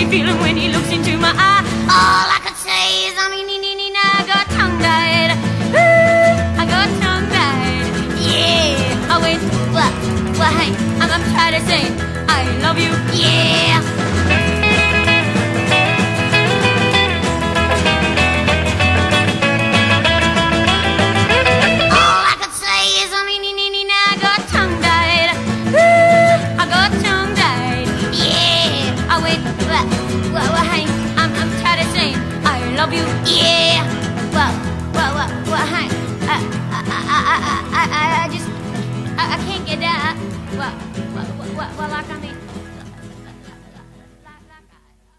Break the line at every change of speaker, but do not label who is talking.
he feeling when he looks into my eye? All I could say is I got tongue-tied. Ooh, I got tongue-tied. Yeah, I went, well, hey, I'm tired of saying I love you, yeah. All I could say is I got tongue-tied. Ooh, I got tongue-tied. Yeah, I went, well, hey, I'm tired of saying I love you, yeah. Well, hey, I just, I can't get that. Well, I can.